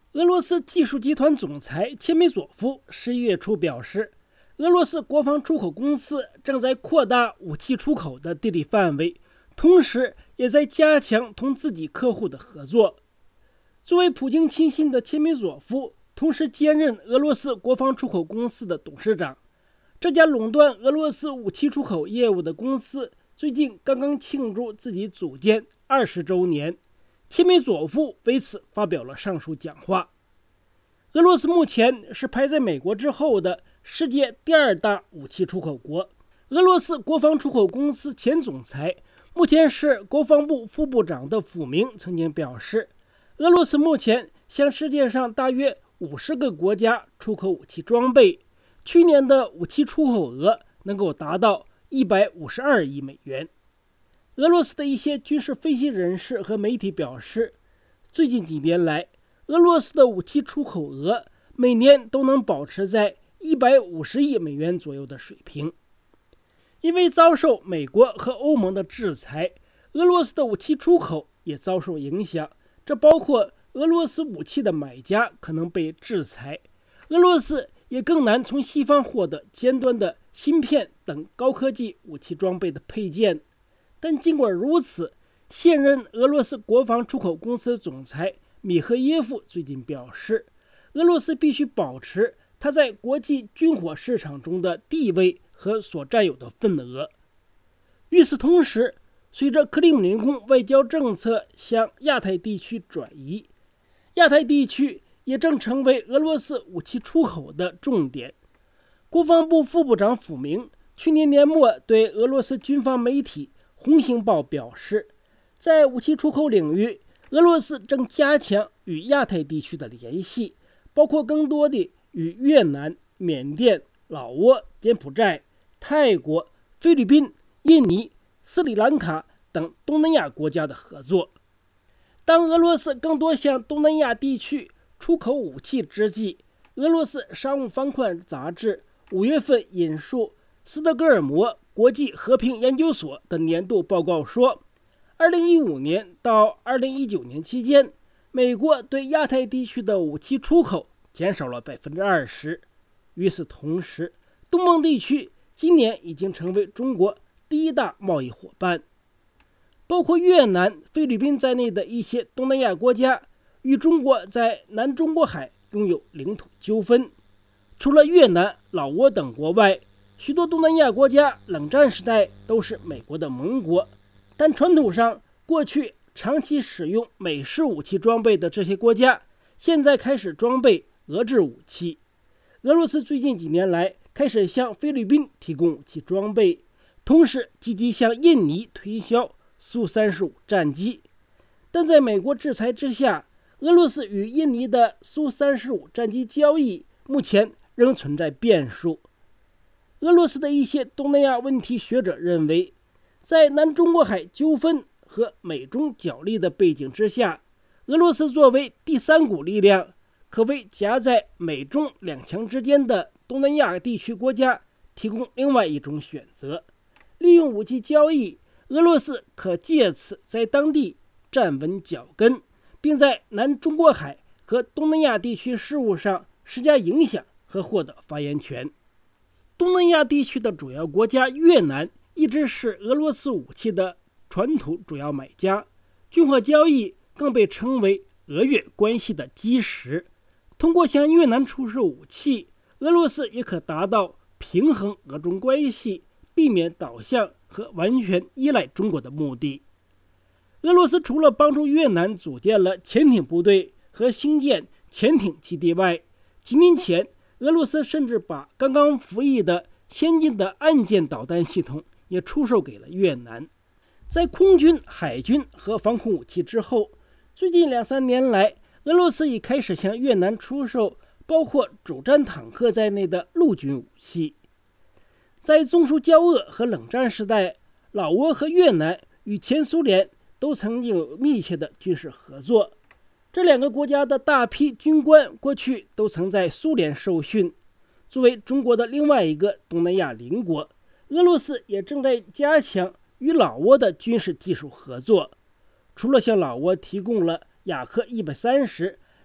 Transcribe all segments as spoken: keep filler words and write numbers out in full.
俄罗斯技术集团总裁切梅佐夫十一月初表示，俄罗斯国防出口公司正在扩大武器出口的地理范围，同时也在加强同自己客户的合作。作为普京亲信的切梅佐夫，同时兼任俄罗斯国防出口公司的董事长。这家垄断俄罗斯武器出口业务的公司最近刚刚庆祝自己组建二十周年，切梅佐夫为此发表了上述讲话。俄罗斯目前是排在美国之后的世界第二大武器出口国。俄罗斯国防出口公司前总裁，目前是国防部副部长的辅明曾经表示，俄罗斯目前向世界上大约五十个国家出口武器装备，去年的武器出口额能够达到一百五十二亿美元。俄罗斯的一些军事分析人士和媒体表示，最近几年来，俄罗斯的武器出口额每年都能保持在一百五十亿美元左右的水平。因为遭受美国和欧盟的制裁，俄罗斯的武器出口也遭受影响，这包括俄罗斯武器的买家可能被制裁，俄罗斯也更难从西方获得尖端的芯片等高科技武器装备的配件。但尽管如此，现任俄罗斯国防出口公司总裁米赫耶夫最近表示，俄罗斯必须保持它在国际军火市场中的地位和所占有的份额。与此同时，随着克里姆林宫外交政策向亚太地区转移，亚太地区也正成为俄罗斯武器出口的重点。国防部副部长辅明去年年末对俄罗斯军方媒体红星报表示，在武器出口领域，俄罗斯正加强与亚太地区的联系，包括更多的与越南、缅甸、老挝、柬埔寨、泰国、菲律宾、印尼、斯里兰卡等东南亚国家的合作。当俄罗斯更多向东南亚地区出口武器之际，俄罗斯商务方块杂志五月份引述斯德哥尔摩国际和平研究所的年度报告说，二零一五年到二零一九年期间，美国对亚太地区的武器出口减少了 百分之二十。 与此同时，东盟地区今年已经成为中国第一大贸易伙伴。包括越南、菲律宾在内的一些东南亚国家与中国在南中国海拥有领土纠纷。除了越南、老挝等国外，许多东南亚国家冷战时代都是美国的盟国，但传统上过去长期使用美式武器装备的这些国家，现在开始装备俄制武器。俄罗斯最近几年来开始向菲律宾提供武器装备，同时积极向印尼推销苏三十五战机。但在美国制裁之下，俄罗斯与印尼的苏三十五战机交易目前仍存在变数。俄罗斯的一些东南亚问题学者认为，在南中国海纠纷和美中角力的背景之下，俄罗斯作为第三股力量，可为夹在美中两强之间的东南亚地区国家提供另外一种选择。利用武器交易，俄罗斯可借此在当地站稳脚跟，并在南中国海和东南亚地区事务上施加影响和获得发言权。东南亚地区的主要国家越南一直是俄罗斯武器的传统主要买家，军火交易更被称为俄越关系的基石。通过向越南出售武器，俄罗斯也可达到平衡俄中关系，避免导向和完全依赖中国的目的。俄罗斯除了帮助越南组建了潜艇部队和兴建潜艇基地外，几年前俄罗斯甚至把刚刚服役的先进的岸舰导弹系统也出售给了越南。在空军、海军和防空武器之后，最近两三年来，俄罗斯已开始向越南出售包括主战坦克在内的陆军武器。在中苏交恶和冷战时代，老挝和越南与前苏联都曾经有密切的军事合作。这两个国家的大批军官过去都曾在苏联受训。作为中国的另外一个东南亚邻国，俄罗斯也正在加强与老挝的军事技术合作。除了向老挝提供了雅克一百三十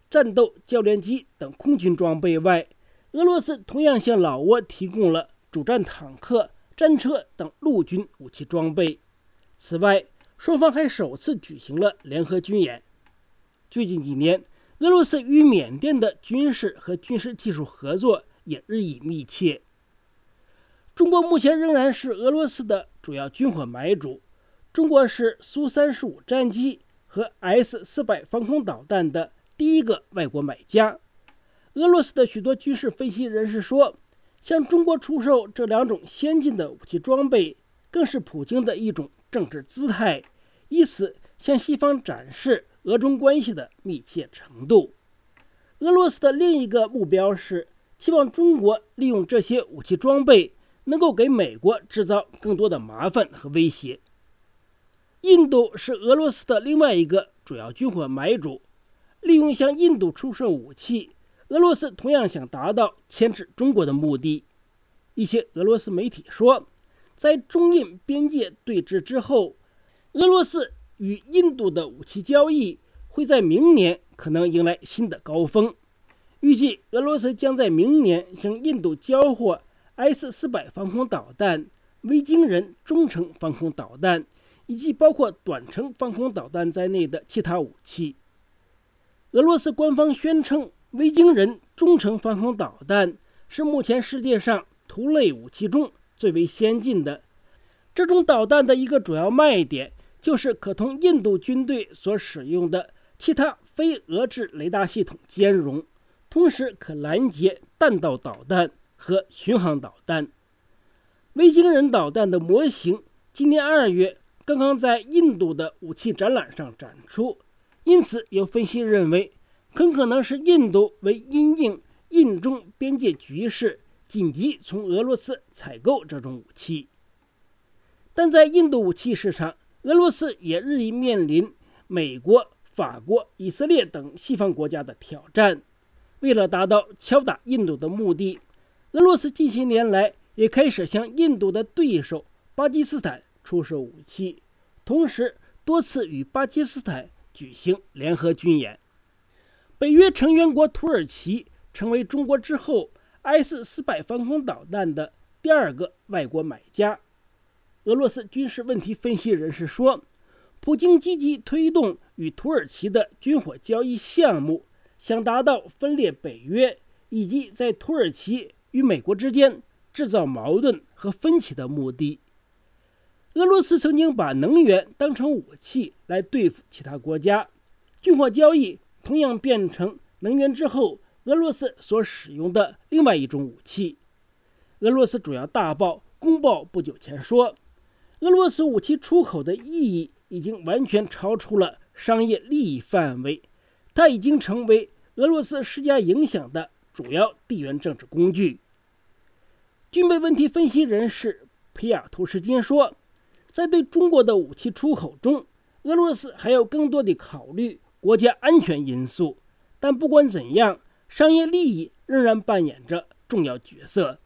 战斗教练机等空军装备外，俄罗斯同样向老挝提供了主战坦克、战车等陆军武器装备。此外，双方还首次举行了联合军演。最近几年，俄罗斯与缅甸的军事和军事技术合作也日益密切。中国目前仍然是俄罗斯的主要军火买主，中国是苏三十五战机和 S 四百防空导弹的第一个外国买家。俄罗斯的许多军事分析人士说，向中国出售这两种先进的武器装备，更是普京的一种政治姿态，以此向西方展示俄中关系的密切程度。俄罗斯的另一个目标是期望中国利用这些武器装备能够给美国制造更多的麻烦和威胁。印度是俄罗斯的另外一个主要军火买主，利用向印度出售武器，俄罗斯同样想达到牵制中国的目的。一些俄罗斯媒体说，在中印边界对峙之后，俄罗斯与印度的武器交易会在明年可能迎来新的高峰。预计俄罗斯将在明年向印度交货 S 四百防空导弹、维京人中程防空导弹以及包括短程防空导弹在内的其他武器。俄罗斯官方宣称，维京人中程防空导弹是目前世界上图类武器中最为先进的。这种导弹的一个主要卖点就是可同印度军队所使用的其他非俄制雷达系统兼容，同时可拦截弹道导弹和巡航导弹。维京人导弹的模型今年二月刚刚在印度的武器展览上展出，因此有分析认为，很可能是印度为因应印中边界局势，紧急从俄罗斯采购这种武器。但在印度武器市场，俄罗斯也日益面临美国、法国、以色列等西方国家的挑战。为了达到敲打印度的目的，俄罗斯近些年来也开始向印度的对手巴基斯坦出售武器，同时多次与巴基斯坦举行联合军演。北约成员国土耳其成为中国之后 S 四百防空导弹的第二个外国买家。俄罗斯军事问题分析人士说，普京积极推动与土耳其的军火交易项目，想达到分裂北约以及在土耳其与美国之间制造矛盾和分歧的目的。俄罗斯曾经把能源当成武器来对付其他国家，军火交易同样变成能源之后俄罗斯所使用的另外一种武器。俄罗斯主要大报《公报》不久前说，俄罗斯武器出口的意义已经完全超出了商业利益范围，它已经成为俄罗斯施加影响的主要地缘政治工具。军备问题分析人士皮亚图什金说，在对中国的武器出口中，俄罗斯还要更多地考虑国家安全因素，但不管怎样，商业利益仍然扮演着重要角色。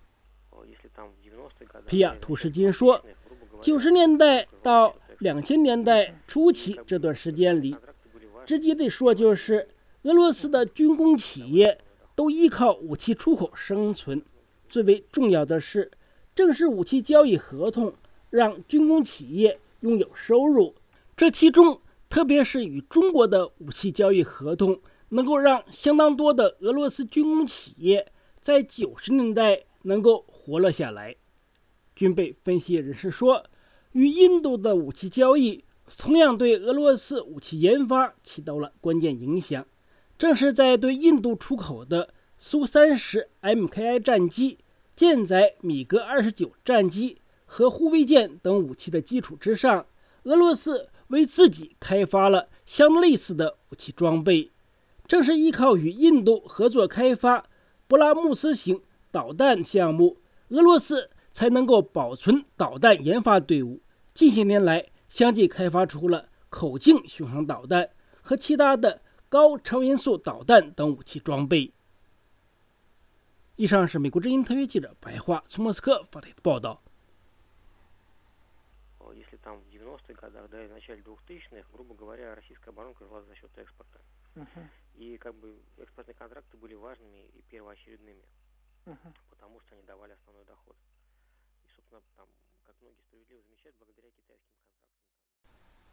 皮亚图什金说，九十年代到两千年代初期这段时间里，直接地说就是俄罗斯的军工企业都依靠武器出口生存。最为重要的是，正是武器交易合同让军工企业拥有收入，这其中特别是与中国的武器交易合同，能够让相当多的俄罗斯军工企业在九十年代能够活了下来。军备分析人士说，与印度的武器交易同样对俄罗斯武器研发起到了关键影响。正是在对印度出口的苏三十 M K I 战机、舰载米格二十九战机和护卫舰等武器的基础之上，俄罗斯为自己开发了相类似的武器装备。正是依靠与印度合作开发布拉姆斯型导弹项目，俄罗斯才能够保存导弹研发队伍，近些年来相继开发出了口径巡航导弹和其他的高超音速导弹等武器装备。以上是美国之音特约记者白桦从莫斯科发来的报道。 Если там в девяностых годах, да, и в начале двухтысячных, грубо говоря, российская оборонка жила за счет экспорта. Uh-huh. И как бы экспортные контракты были важными и первоочередными, Uh-huh. потому что они давали основной доход. И, собственно, там, как многие справедливо замечают, благодаря китайским контрактам. Там,